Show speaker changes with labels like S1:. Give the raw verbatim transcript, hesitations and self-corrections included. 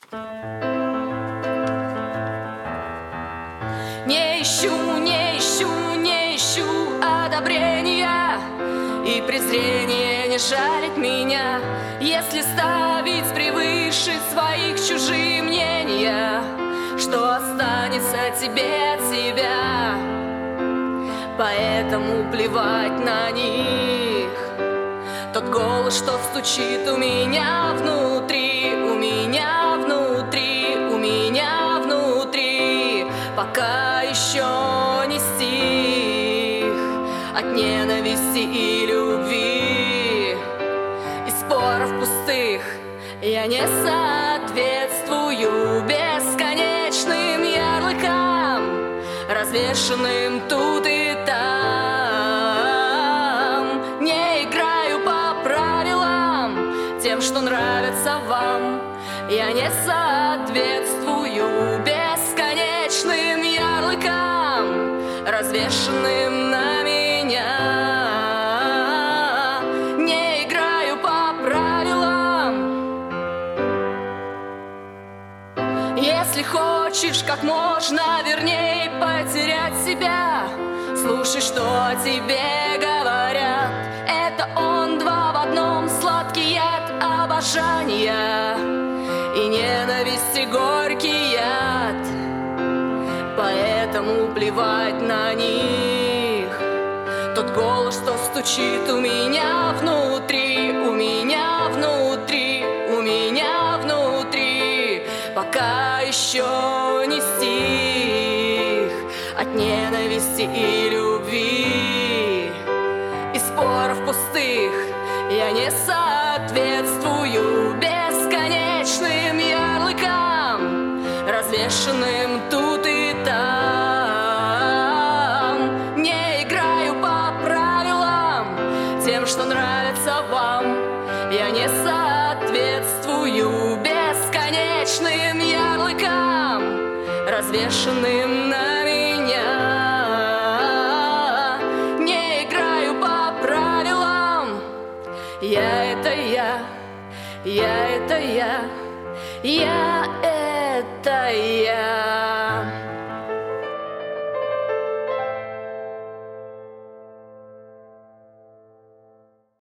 S1: Не ищу, не ищу, не ищу одобрения, и презрение не жалит меня. Если ставить превыше своих чужие мнения, что останется тебе от себя? Поэтому плевать на них. Тот голос, что стучит у меня внутри, у меня внутри, у меня внутри, пока еще не стих от ненависти и любви и споров пустых. Я не соответствую бесконечным ярлыкам, развешанным тут и там. Не играю по правилам, тем, что нравится вам. Я не соответствую бесконечным ярлыкам, развешанным на меня. Не играю по правилам. Если хочешь как можно верней потерять себя, слушай, что о тебе говорят. Это он два в одном, сладкий яд обожания и ненависти горький яд. Поэтому плевать на них. Тот голос, что стучит у меня внутри, у меня внутри, у меня внутри, пока еще не стих от ненависти и любви и споров пустых. Я не соответствую бесконечным ярлыкам, развешанным тут и там. Не играю по правилам, тем, что нравится вам. Я не соответствую бесконечным ярлыкам, развешанным на меня. Не играю по правилам. Я — это я, я — это я, я